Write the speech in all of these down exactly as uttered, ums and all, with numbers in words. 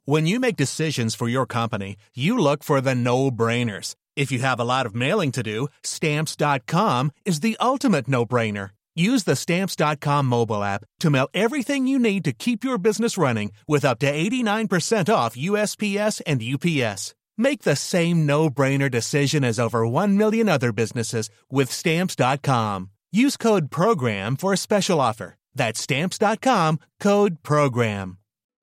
When you make decisions for your company, you look for the no-brainers. If you have a lot of mailing to do, Stamps dot com is the ultimate no-brainer. Use the Stamps dot com mobile app to mail everything you need to keep your business running with up to eighty-nine percent off U S P S and U P S. Make the same no-brainer decision as over one million other businesses with Stamps dot com. Use code PROGRAM for a special offer. That's Stamps dot com, code PROGRAM.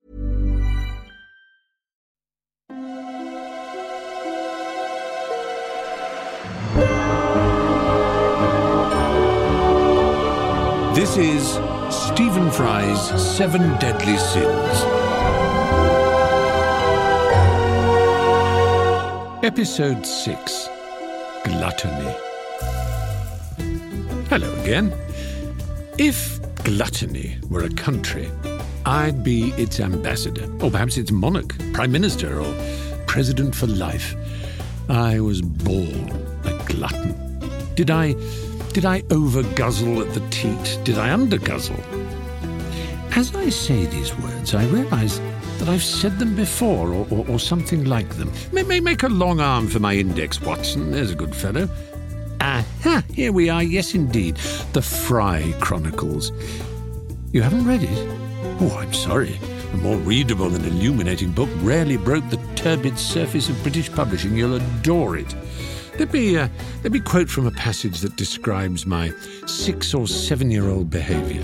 This is Stephen Fry's Seven Deadly Sins. Episode six, Gluttony. Hello again. If gluttony were a country, I'd be its ambassador, or perhaps its monarch, prime minister, or president for life. I was born a glutton. Did I... Did I over-guzzle at the teat? Did I under-guzzle? As I say these words, I realise that I've said them before, or, or, or something like them. May, may make a long arm for my index, Watson. There's a good fellow. Aha! Here we are. Yes, indeed. The Fry Chronicles. You haven't read it? Oh, I'm sorry. A more readable and illuminating book rarely broke the turbid surface of British publishing. You'll adore it. Let me, uh, let me quote from a passage that describes my six- or seven-year-old behaviour.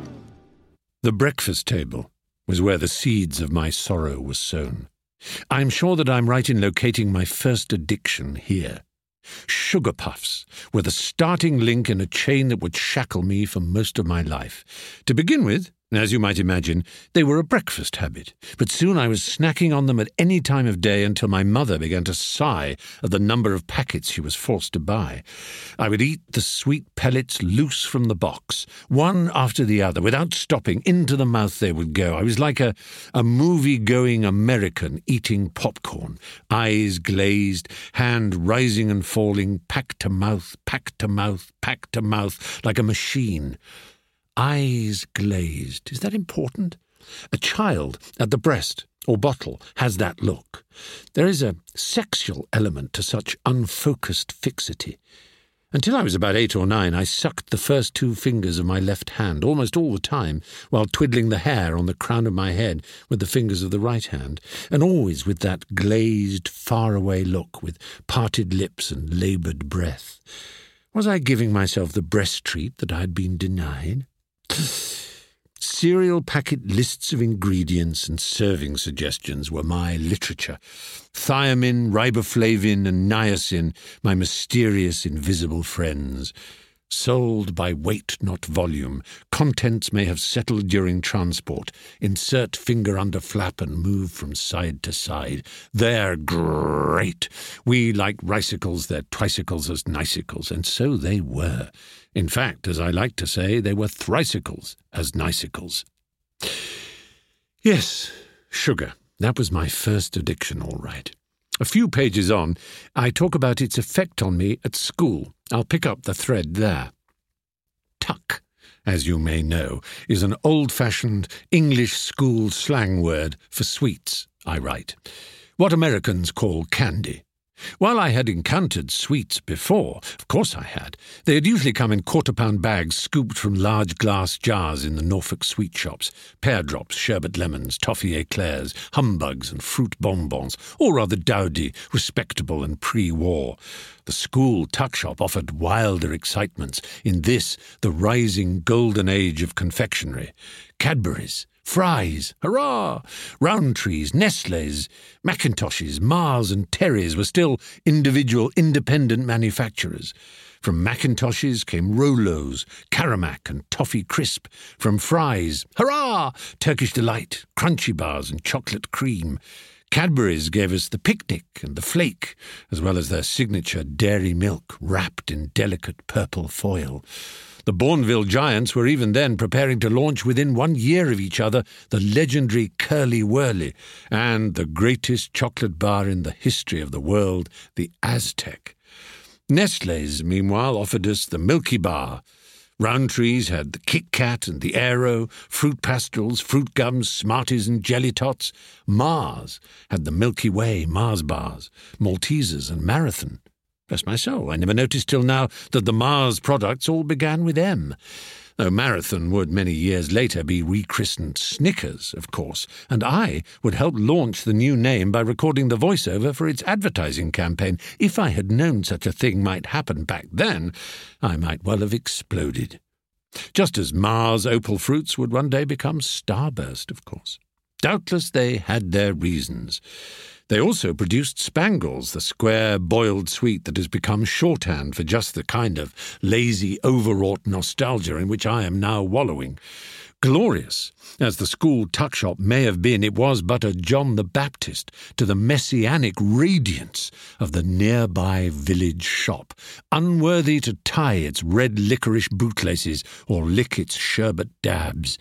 The breakfast table was where the seeds of my sorrow were sown. I'm sure that I'm right in locating my first addiction here. Sugar puffs were the starting link in a chain that would shackle me for most of my life. To begin with, as you might imagine, they were a breakfast habit, but soon I was snacking on them at any time of day until my mother began to sigh at the number of packets she was forced to buy. I would eat the sweet pellets loose from the box, one after the other, without stopping. Into the mouth they would go. I was like a, a movie-going American eating popcorn, eyes glazed, hand rising and falling, pack to mouth, pack to mouth, pack to mouth, like a machine. Eyes glazed. Is that important? A child at the breast or bottle has that look. There is a sexual element to such unfocused fixity. Until I was about eight or nine, I sucked the first two fingers of my left hand almost all the time, while twiddling the hair on the crown of my head with the fingers of the right hand, and always with that glazed, faraway look, with parted lips and laboured breath. Was I giving myself the breast treat that I had been denied? Cereal packet lists of ingredients and serving suggestions were my literature. Thiamine, riboflavin, and niacin, my mysterious invisible friends. Sold by weight, not volume. Contents may have settled during transport. Insert finger under flap and move from side to side. They're great. We like ricicles, they're tricicles as nicicles, and so they were. In fact, as I like to say, they were thricicles as nicicles. Yes, sugar. That was my first addiction, all right. A few pages on, I talk about its effect on me at school. I'll pick up the thread there. Tuck, as you may know, is an old-fashioned English school slang word for sweets, I write. What Americans call candy. While I had encountered sweets before, of course I had, they had usually come in quarter-pound bags scooped from large glass jars in the Norfolk sweet shops, pear drops, sherbet lemons, toffee eclairs, humbugs and fruit bonbons, all rather dowdy, respectable and pre-war. The school tuck shop offered wilder excitements in this, the rising golden age of confectionery. Cadbury's, Fry's, hurrah! Roundtrees, Nestle's, Macintoshes, Mars and Terry's were still individual, independent manufacturers. From Macintoshes came Rolos, Caramac and Toffee Crisp. From Fry's, hurrah! Turkish Delight, Crunchy Bars and Chocolate Cream. Cadbury's gave us the Picnic and the Flake, as well as their signature dairy milk wrapped in delicate purple foil. The Bourneville Giants were even then preparing to launch within one year of each other the legendary Curly Whirly and the greatest chocolate bar in the history of the world, the Aztec. Nestle's, meanwhile, offered us the Milky Bar. Rowntree's had the Kit Kat and the Aero, Fruit Pastilles, Fruit Gums, Smarties and Jelly Tots. Mars had the Milky Way Mars bars, Maltesers and Marathon. Bless my soul, I never noticed till now that the Mars products all began with M. Though Marathon would many years later be rechristened Snickers, of course, and I would help launch the new name by recording the voiceover for its advertising campaign. If I had known such a thing might happen back then, I might well have exploded. Just as Mars Opal Fruits would one day become Starburst, of course. Doubtless they had their reasons. They also produced Spangles, the square, boiled sweet that has become shorthand for just the kind of lazy, overwrought nostalgia in which I am now wallowing. Glorious as the school tuck-shop may have been, it was but a John the Baptist to the messianic radiance of the nearby village shop, unworthy to tie its red licorice bootlaces or lick its sherbet dabs.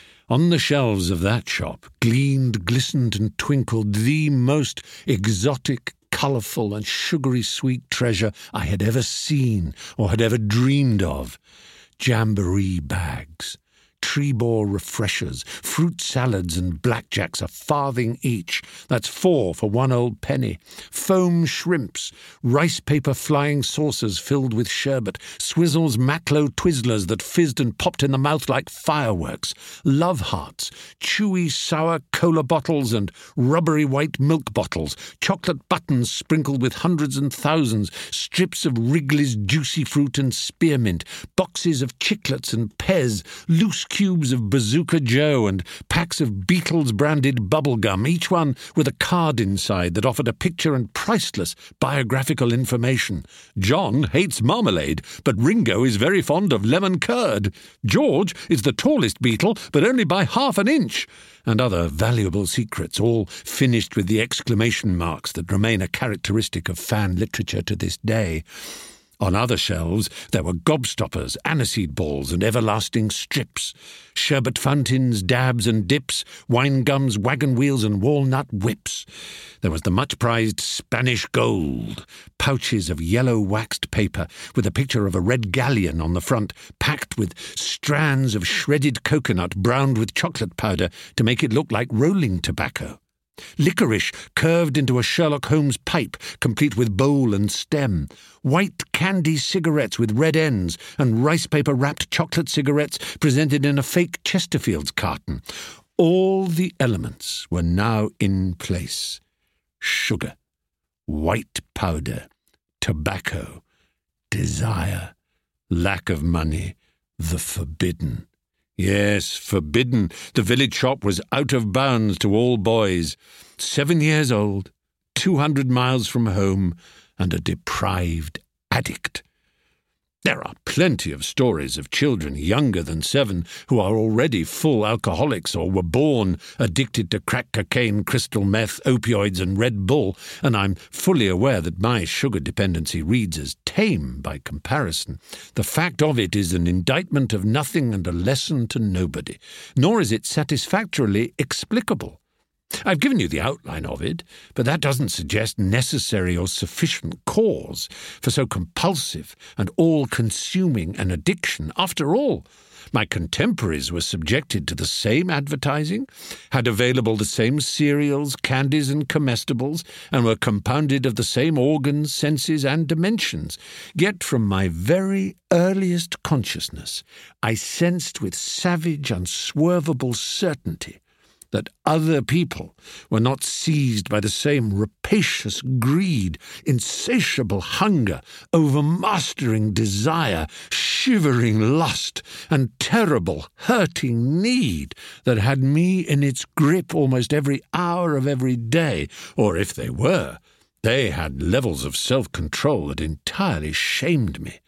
On the shelves of that shop gleamed, glistened, and twinkled the most exotic, colourful, and sugary sweet treasure I had ever seen or had ever dreamed of. Jamboree bags, Trebor refreshers, fruit salads and blackjacks, a farthing each. That's four for one old penny. Foam shrimps, rice paper flying saucers filled with sherbet, Swizzle's Maclo Twizzlers that fizzed and popped in the mouth like fireworks, love hearts, chewy sour cola bottles and rubbery white milk bottles, chocolate buttons sprinkled with hundreds and thousands, strips of Wrigley's juicy fruit and spearmint, boxes of chiclets and Pez, loose cubes of Bazooka Joe and packs of Beatles-branded bubble gum, each one with a card inside that offered a picture and priceless biographical information. John hates marmalade, but Ringo is very fond of lemon curd. George is the tallest Beatle, but only by half an inch. And other valuable secrets, all finished with the exclamation marks that remain a characteristic of fan literature to this day. On other shelves there were gobstoppers, aniseed balls, and everlasting strips, sherbet fountains, dabs and dips, wine gums, wagon wheels, and walnut whips. There was the much-prized Spanish gold, pouches of yellow waxed paper with a picture of a red galleon on the front, packed with strands of shredded coconut browned with chocolate powder to make it look like rolling tobacco. Licorice curved into a Sherlock Holmes pipe, complete with bowl and stem. White candy cigarettes with red ends, and rice paper-wrapped chocolate cigarettes presented in a fake Chesterfield's carton. All the elements were now in place. Sugar, white powder, tobacco, desire, lack of money, the forbidden. Yes, forbidden. The village shop was out of bounds to all boys. Seven years old, two hundred miles from home, and a deprived addict. There are plenty of stories of children younger than seven who are already full alcoholics or were born addicted to crack cocaine, crystal meth, opioids, and Red Bull, and I'm fully aware that my sugar dependency reads as tame by comparison. The fact of it is an indictment of nothing and a lesson to nobody, nor is it satisfactorily explicable. I've given you the outline of it, but that doesn't suggest necessary or sufficient cause for so compulsive and all-consuming an addiction. After all, my contemporaries were subjected to the same advertising, had available the same cereals, candies, and comestibles, and were compounded of the same organs, senses, and dimensions. Yet from my very earliest consciousness, I sensed with savage, unswervable certainty that other people were not seized by the same rapacious greed, insatiable hunger, overmastering desire, shivering lust, and terrible, hurting need that had me in its grip almost every hour of every day, or if they were, they had levels of self-control that entirely shamed me.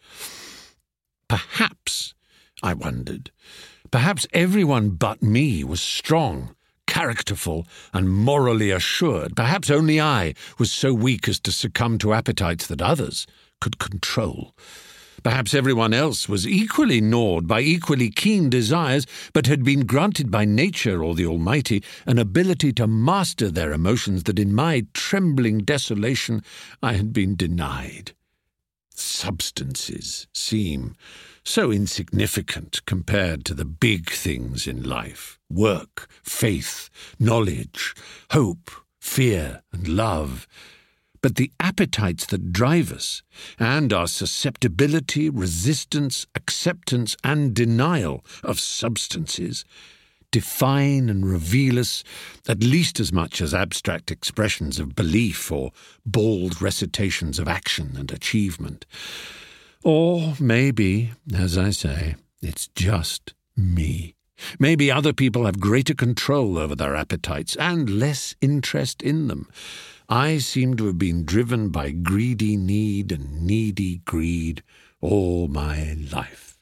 Perhaps, I wondered, perhaps everyone but me was strong, characterful, and morally assured. Perhaps only I was so weak as to succumb to appetites that others could control. Perhaps everyone else was equally gnawed by equally keen desires, but had been granted by nature or the Almighty an ability to master their emotions that in my trembling desolation I had been denied. Substances seem so insignificant compared to the big things in life: work, faith, knowledge, hope, fear, and love. But the appetites that drive us, and our susceptibility, resistance, acceptance, and denial of substances, define and reveal us at least as much as abstract expressions of belief or bald recitations of action and achievement. Or maybe, as I say, it's just me. Maybe other people have greater control over their appetites and less interest in them. I seem to have been driven by greedy need and needy greed all my life.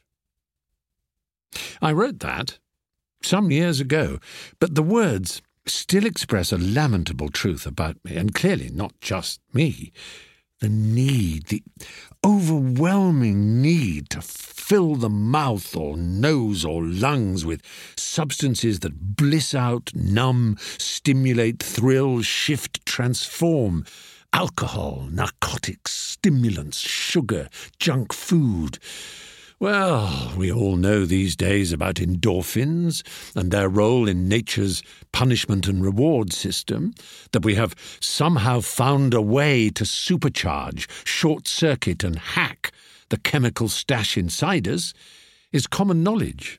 I wrote that some years ago, but the words still express a lamentable truth about me, and clearly not just me. The need, the overwhelming need to fill the mouth or nose or lungs with substances that bliss out, numb, stimulate, thrill, shift, transform. Alcohol, narcotics, stimulants, sugar, junk food. Well, we all know these days about endorphins and their role in nature's punishment and reward system, that we have somehow found a way to supercharge, short-circuit and hack the chemical stash inside us, is common knowledge.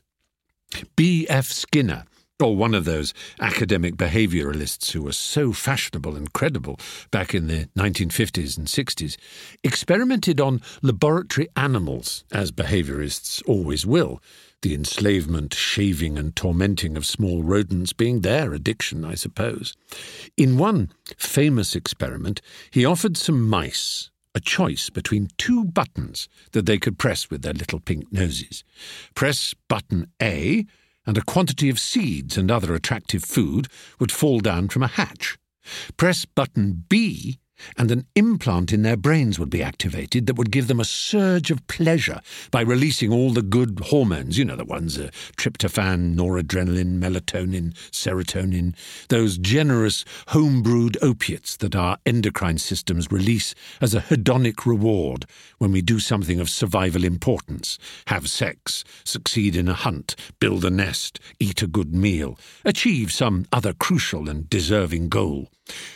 B F Skinner, or one of those academic behaviouralists who were so fashionable and credible back in the nineteen fifties and sixties, experimented on laboratory animals, as behaviourists always will, the enslavement, shaving and tormenting of small rodents being their addiction, I suppose. In one famous experiment, he offered some mice a choice between two buttons that they could press with their little pink noses. Press button A, and a quantity of seeds and other attractive food would fall down from a hatch. Press button B, and an implant in their brains would be activated that would give them a surge of pleasure by releasing all the good hormones, you know, the ones, uh, tryptophan, noradrenaline, melatonin, serotonin, those generous home-brewed opiates that our endocrine systems release as a hedonic reward when we do something of survival importance: have sex, succeed in a hunt, build a nest, eat a good meal, achieve some other crucial and deserving goal.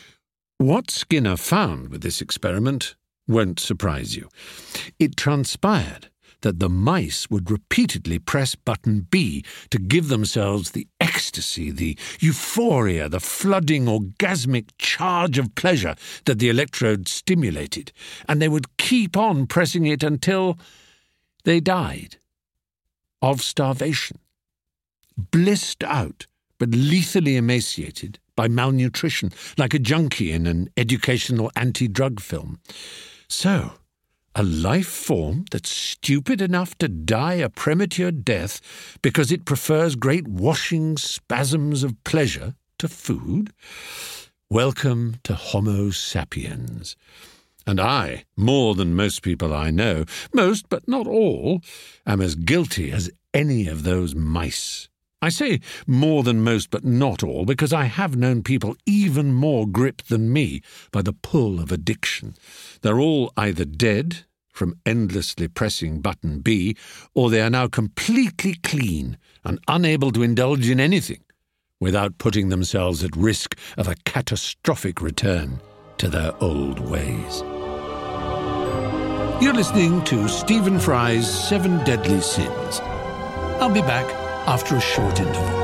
What Skinner found with this experiment won't surprise you. It transpired that the mice would repeatedly press button B to give themselves the ecstasy, the euphoria, the flooding orgasmic charge of pleasure that the electrode stimulated, and they would keep on pressing it until they died of starvation, blissed out but lethally emaciated by malnutrition, like a junkie in an educational anti-drug film. So, a life form that's stupid enough to die a premature death because it prefers great washing spasms of pleasure to food? Welcome to Homo sapiens. And I, more than most people I know, most but not all, am as guilty as any of those mice. I say more than most but not all because I have known people even more gripped than me by the pull of addiction. They're all either dead from endlessly pressing button B, or they are now completely clean and unable to indulge in anything without putting themselves at risk of a catastrophic return to their old ways. You're listening to Stephen Fry's Seven Deadly Sins. I'll be back after a short interval.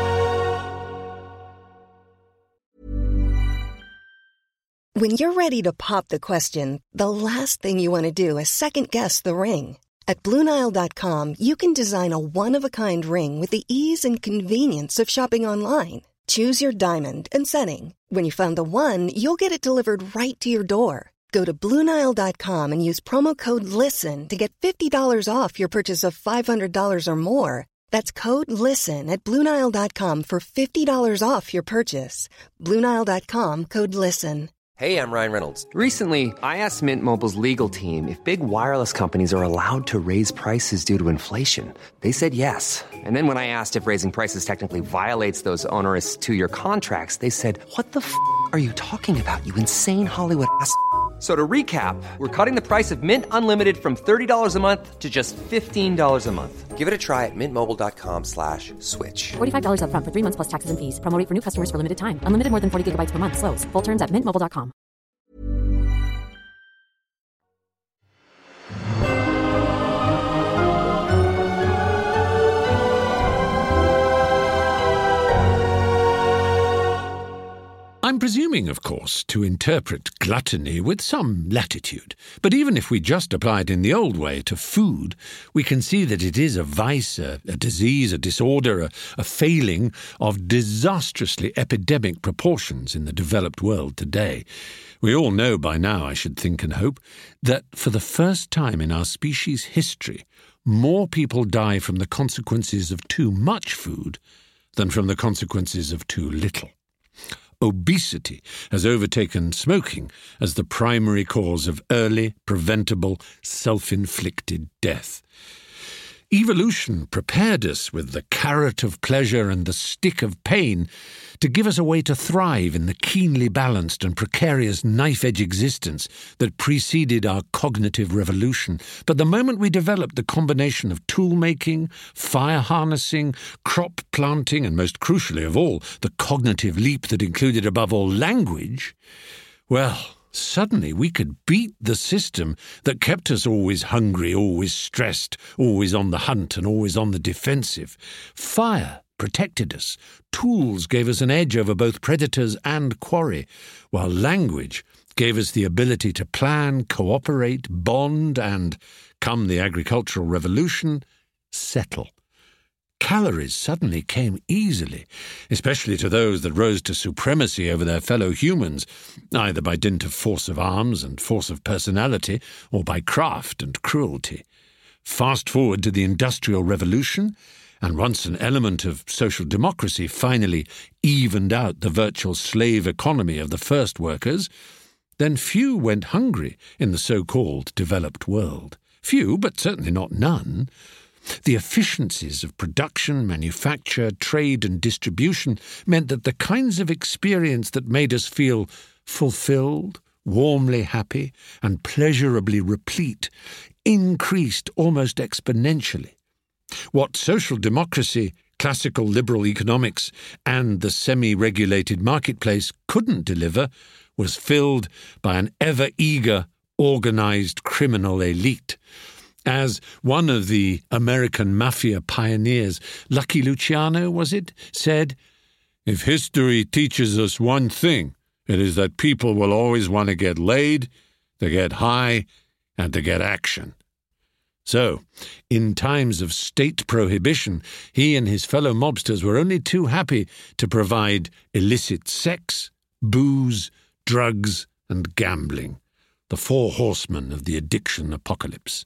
When you're ready to pop the question, the last thing you want to do is second-guess the ring. At Blue Nile dot com, you can design a one-of-a-kind ring with the ease and convenience of shopping online. Choose your diamond and setting. When you find the one, you'll get it delivered right to your door. Go to Blue Nile dot com and use promo code LISTEN to get fifty dollars off your purchase of five hundred dollars or more. That's code LISTEN at Blue Nile dot com for fifty dollars off your purchase. Blue Nile dot com, code LISTEN. Hey, I'm Ryan Reynolds. Recently, I asked Mint Mobile's legal team if big wireless companies are allowed to raise prices due to inflation. They said yes. And then when I asked if raising prices technically violates those onerous two-year contracts, they said, what the f*** are you talking about, you insane Hollywood ass f- So to recap, we're cutting the price of Mint Unlimited from thirty dollars a month to just fifteen dollars a month. Give it a try at mintmobile.com slash switch. forty-five dollars up front for three months plus taxes and fees. Promo rate for new customers for limited time. Unlimited more than forty gigabytes per month. Slows full terms at mint mobile dot com. I'm presuming, of course, to interpret gluttony with some latitude. But even if we just apply it in the old way to food, we can see that it is a vice, a, a disease, a disorder, a, a failing of disastrously epidemic proportions in the developed world today. We all know by now, I should think and hope, that for the first time in our species' history, more people die from the consequences of too much food than from the consequences of too little. Obesity has overtaken smoking as the primary cause of early, preventable, self-inflicted death. Evolution prepared us with the carrot of pleasure and the stick of pain to give us a way to thrive in the keenly balanced and precarious knife-edge existence that preceded our cognitive revolution. But the moment we developed the combination of tool-making, fire harnessing, crop planting, and most crucially of all, the cognitive leap that included above all language, well, suddenly we could beat the system that kept us always hungry, always stressed, always on the hunt and always on the defensive. Fire protected us. Tools gave us an edge over both predators and quarry, while language gave us the ability to plan, cooperate, bond, and, come the agricultural revolution, settle. Calories suddenly came easily, especially to those that rose to supremacy over their fellow humans, either by dint of force of arms and force of personality, or by craft and cruelty. Fast forward to the Industrial Revolution, and once an element of social democracy finally evened out the virtual slave economy of the first workers, then few went hungry in the so-called developed world. Few, but certainly not none. The efficiencies of production, manufacture, trade and distribution meant that the kinds of experience that made us feel fulfilled, warmly happy, and pleasurably replete increased almost exponentially. What social democracy, classical liberal economics, and the semi-regulated marketplace couldn't deliver was filled by an ever-eager, organized criminal elite. As one of the American mafia pioneers, Lucky Luciano, was it, said, "If history teaches us one thing, it is that people will always want to get laid, to get high, and to get action." So, in times of state prohibition, he and his fellow mobsters were only too happy to provide illicit sex, booze, drugs, and gambling, the four horsemen of the addiction apocalypse.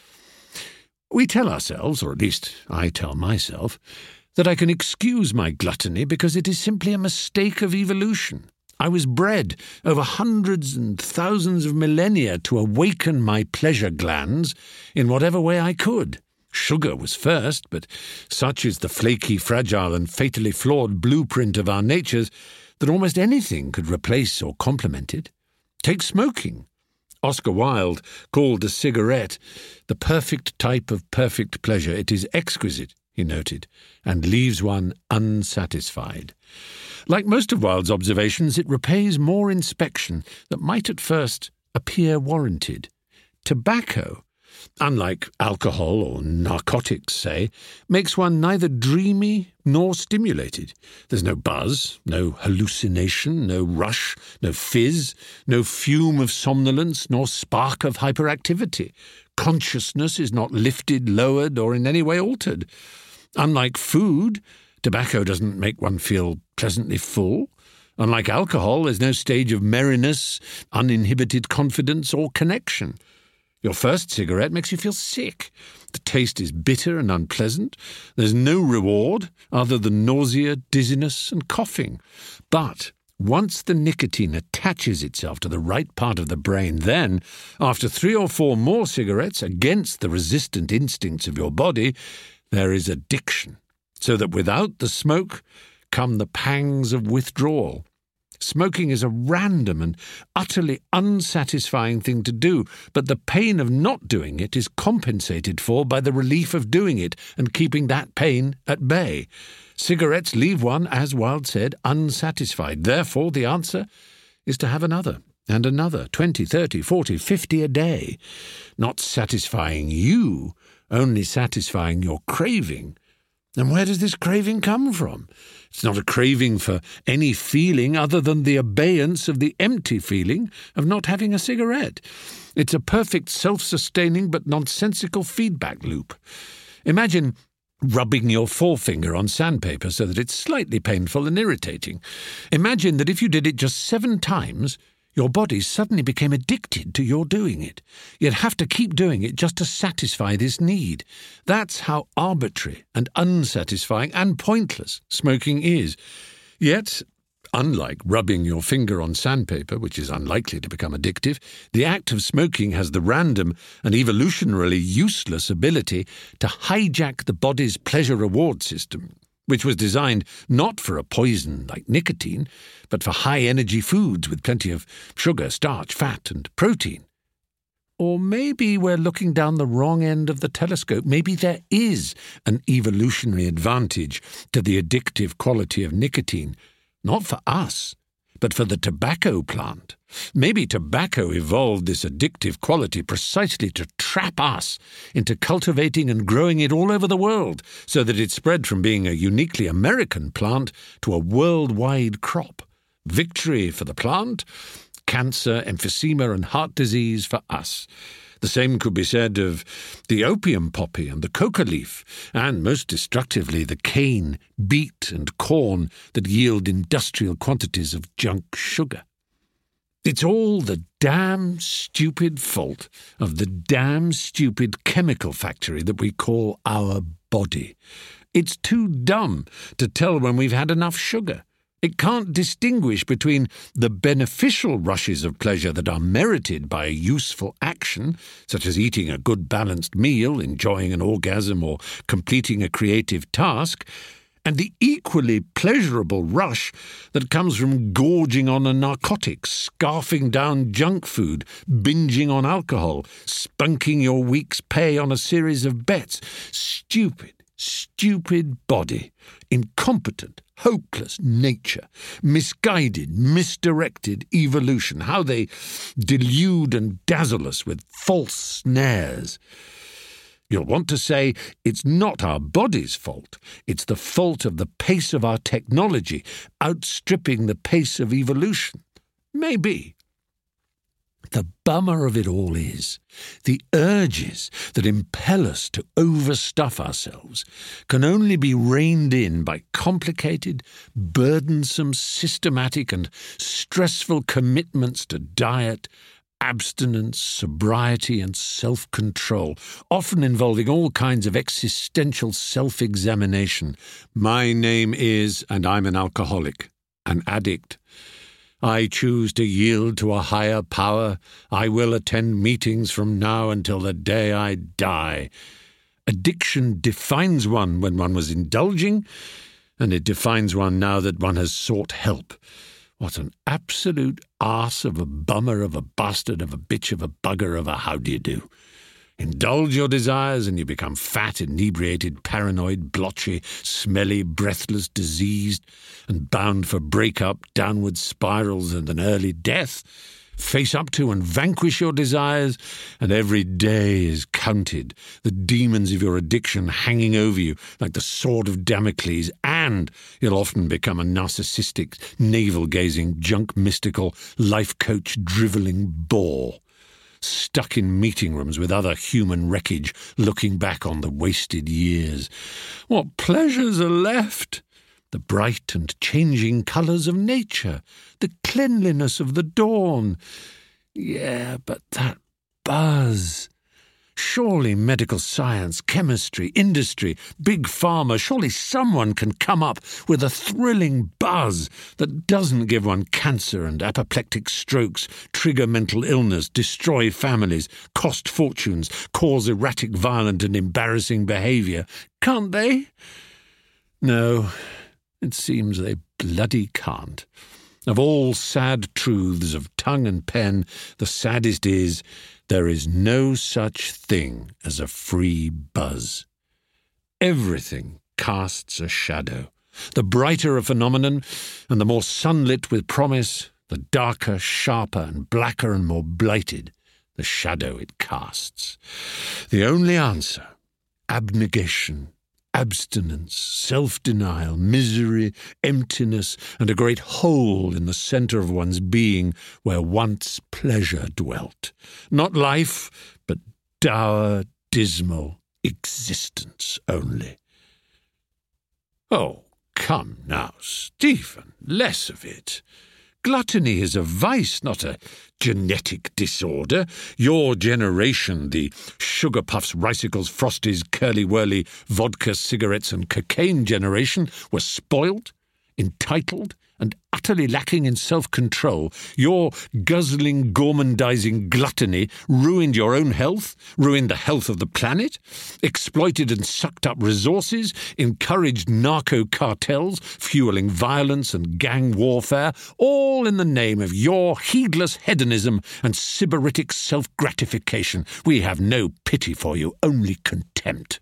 We tell ourselves, or at least I tell myself, that I can excuse my gluttony because it is simply a mistake of evolution. I was bred over hundreds and thousands of millennia to awaken my pleasure glands in whatever way I could. Sugar was first, but such is the flaky, fragile, and fatally flawed blueprint of our natures that almost anything could replace or complement it. Take smoking. Oscar Wilde called the cigarette the perfect type of perfect pleasure. It is exquisite, he noted, and leaves one unsatisfied. Like most of Wilde's observations, it repays more inspection that might at first appear warranted. Tobacco, unlike alcohol or narcotics, say, makes one neither dreamy nor stimulated. There's no buzz, no hallucination, no rush, no fizz, no fume of somnolence, nor spark of hyperactivity. Consciousness is not lifted, lowered, or in any way altered. Unlike food, tobacco doesn't make one feel pleasantly full. Unlike alcohol, there's no stage of merriness, uninhibited confidence, or connection. Your first cigarette makes you feel sick. The taste is bitter and unpleasant. There's no reward other than nausea, dizziness, and coughing. But once the nicotine attaches itself to the right part of the brain, then, after three or four more cigarettes against the resistant instincts of your body, there is addiction. So that without the smoke come the pangs of withdrawal. Smoking is a random and utterly unsatisfying thing to do, but the pain of not doing it is compensated for by the relief of doing it and keeping that pain at bay. Cigarettes leave one, as Wilde said, unsatisfied. Therefore, the answer is to have another, and another, twenty, thirty, forty, fifty a day. Not satisfying you, only satisfying your craving. And where does this craving come from? It's not a craving for any feeling other than the abeyance of the empty feeling of not having a cigarette. It's a perfect self-sustaining but nonsensical feedback loop. Imagine rubbing your forefinger on sandpaper so that it's slightly painful and irritating. Imagine that if you did it just seven times, your body suddenly became addicted to your doing it. You'd have to keep doing it just to satisfy this need. That's how arbitrary and unsatisfying and pointless smoking is. Yet, unlike rubbing your finger on sandpaper, which is unlikely to become addictive, the act of smoking has the random and evolutionarily useless ability to hijack the body's pleasure-reward system, which was designed not for a poison like nicotine, but for high-energy foods with plenty of sugar, starch, fat, and protein. Or maybe we're looking down the wrong end of the telescope. Maybe there is an evolutionary advantage to the addictive quality of nicotine, not for us, but for the tobacco plant. Maybe tobacco evolved this addictive quality precisely to trap us into cultivating and growing it all over the world, so that it spread from being a uniquely American plant to a worldwide crop. Victory for the plant, cancer, emphysema, and heart disease for us. The same could be said of the opium poppy and the coca leaf, and, most destructively, the cane, beet, and corn that yield industrial quantities of junk sugar. It's all the damn stupid fault of the damn stupid chemical factory that we call our body. It's too dumb to tell when we've had enough sugar. It can't distinguish between the beneficial rushes of pleasure that are merited by a useful action, such as eating a good balanced meal, enjoying an orgasm, or completing a creative task, and the equally pleasurable rush that comes from gorging on a narcotic, scarfing down junk food, binging on alcohol, spunking your week's pay on a series of bets. Stupid, stupid body, incompetent, hopeless nature, misguided, misdirected evolution, how they delude and dazzle us with false snares. You'll want to say it's not our body's fault. It's the fault of the pace of our technology outstripping the pace of evolution. Maybe. The bummer of it all is the urges that impel us to overstuff ourselves can only be reined in by complicated, burdensome, systematic and stressful commitments to diet, abstinence, sobriety and self-control, often involving all kinds of existential self-examination. My name is, and I'm an alcoholic, an addict. I choose to yield to a higher power. I will attend meetings from now until the day I die. Addiction defines one when one was indulging, and it defines one now that one has sought help. What an absolute arse of a bummer of a bastard of a bitch of a bugger of a how-do-you-do. Indulge your desires and you become fat, inebriated, paranoid, blotchy, smelly, breathless, diseased, and bound for break-up, downward spirals and an early death. Face up to and vanquish your desires, and every day is counted, the demons of your addiction hanging over you like the sword of Damocles, and you'll often become a narcissistic, navel-gazing, junk-mystical, life-coach drivelling bore, stuck in meeting rooms with other human wreckage, looking back on the wasted years. What pleasures are left? The bright and changing colours of nature, the cleanliness of the dawn. Yeah, but that buzz. Surely medical science, chemistry, industry, big pharma, surely someone can come up with a thrilling buzz that doesn't give one cancer and apoplectic strokes, trigger mental illness, destroy families, cost fortunes, cause erratic, violent and embarrassing behaviour. Can't they? No. It seems they bloody can't. Of all sad truths of tongue and pen, the saddest is there is no such thing as a free buzz. Everything casts a shadow. The brighter a phenomenon, and the more sunlit with promise, the darker, sharper, and blacker and more blighted the shadow it casts. The only answer, abnegation, abstinence, self-denial, misery, emptiness, and a great hole in the centre of one's being where once pleasure dwelt. Not life, but dour, dismal existence only. Oh, come now, Stephen, less of it. Gluttony is a vice, not a genetic disorder. Your generation, the sugar puffs, ricicles, frosties, curly-whirly, vodka, cigarettes and cocaine generation, were spoiled, entitled, and utterly lacking in self-control. Your guzzling, gormandizing gluttony ruined your own health, ruined the health of the planet, exploited and sucked up resources, encouraged narco-cartels, fueling violence and gang warfare, all in the name of your heedless hedonism and sybaritic self-gratification. We have no pity for you, only contempt.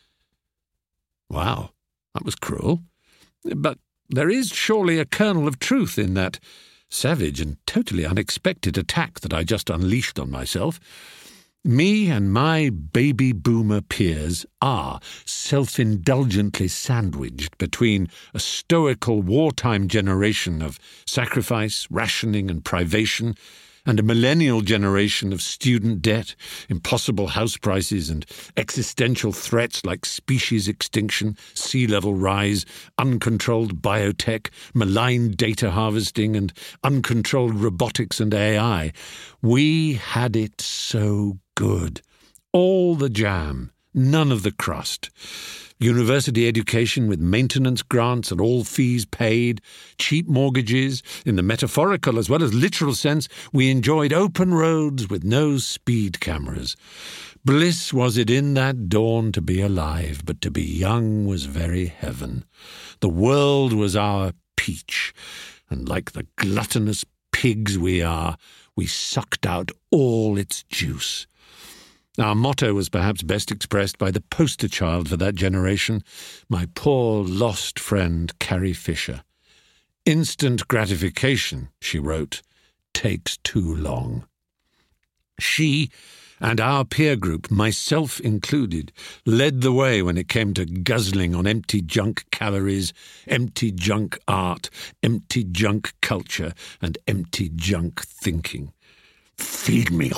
Wow, that was cruel. But there is surely a kernel of truth in that savage and totally unexpected attack that I just unleashed on myself. Me and my baby boomer peers are self-indulgently sandwiched between a stoical wartime generation of sacrifice, rationing and privation, and a millennial generation of student debt, impossible house prices, and existential threats like species extinction, sea level rise, uncontrolled biotech, malign data harvesting, and uncontrolled robotics and A I. We had it so good. All the jam, none of the crust. University education with maintenance grants and all fees paid, cheap mortgages. In the metaphorical as well as literal sense, we enjoyed open roads with no speed cameras. Bliss was it in that dawn to be alive, but to be young was very heaven. The world was our peach, and like the gluttonous pigs we are, we sucked out all its juice. Our motto was perhaps best expressed by the poster child for that generation, my poor lost friend Carrie Fisher. Instant gratification, she wrote, takes too long. She and our peer group, myself included, led the way when it came to guzzling on empty junk calories, empty junk art, empty junk culture, and empty junk thinking. Feed me,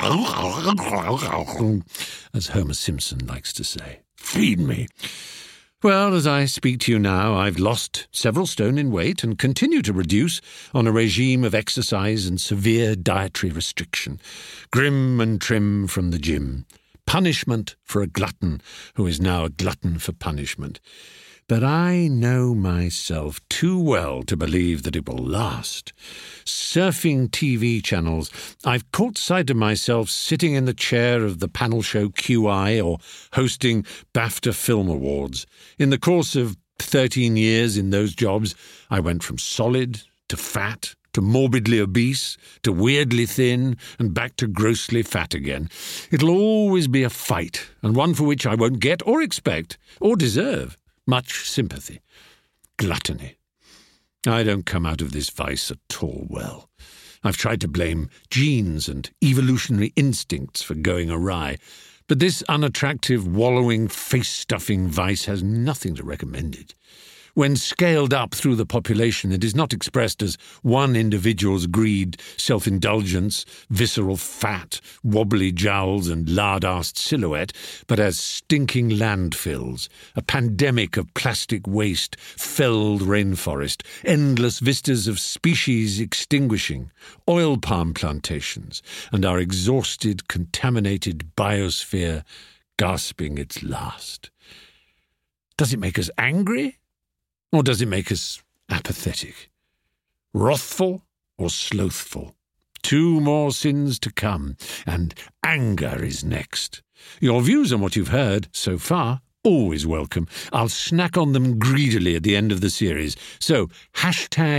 as Homer Simpson likes to say. Feed me. Well, as I speak to you now, I've lost several stone in weight and continue to reduce on a regime of exercise and severe dietary restriction. Grim and trim from the gym. Punishment for a glutton who is now a glutton for punishment. But I know myself too well to believe that it will last. Surfing T V channels, I've caught sight of myself sitting in the chair of the panel show Q I or hosting BAFTA Film Awards. In the course of thirteen years in those jobs, I went from solid to fat to morbidly obese to weirdly thin and back to grossly fat again. It'll always be a fight, and one for which I won't get or expect or deserve much sympathy. Gluttony. I don't come out of this vice at all well. I've tried to blame genes and evolutionary instincts for going awry, but this unattractive, wallowing, face-stuffing vice has nothing to recommend it. When scaled up through the population, it is not expressed as one individual's greed, self-indulgence, visceral fat, wobbly jowls and lard-arsed silhouette, but as stinking landfills, a pandemic of plastic waste, felled rainforest, endless vistas of species extinguishing, oil palm plantations, and our exhausted, contaminated biosphere gasping its last. Does it make us angry? Or does it make us apathetic? Wrathful or slothful? Two more sins to come, and anger is next. Your views on what you've heard so far, always welcome. I'll snack on them greedily at the end of the series. So, hashtag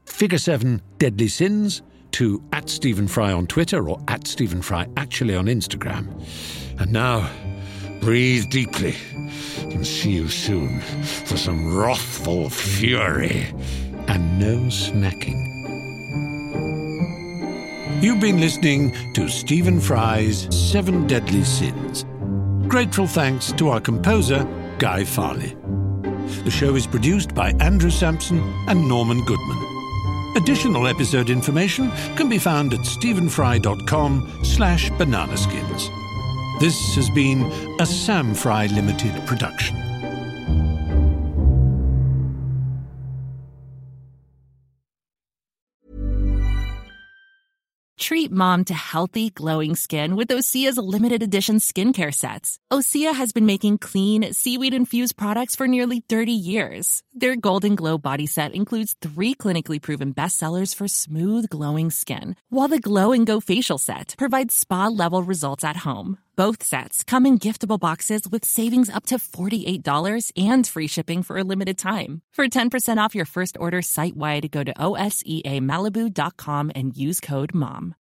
Figure seven Deadly Sins, to at Stephen Fry on Twitter or at Stephen Fry actually on Instagram. And now, breathe deeply and see you soon for some wrathful fury and no snacking. You've been listening to Stephen Fry's Seven Deadly Sins. Grateful thanks to our composer, Guy Farley. The show is produced by Andrew Sampson and Norman Goodman. Additional episode information can be found at stephenfry.com slash bananaskins. This has been a Sam Fry Limited production. Treat mom to healthy, glowing skin with Osea's limited edition skincare sets. Osea has been making clean, seaweed-infused products for nearly thirty years. Their Golden Glow body set includes three clinically proven bestsellers for smooth, glowing skin, while the Glow and Go facial set provides spa-level results at home. Both sets come in giftable boxes with savings up to forty-eight dollars and free shipping for a limited time. For ten percent off your first order site-wide, go to O S E A Malibu dot com and use code MOM.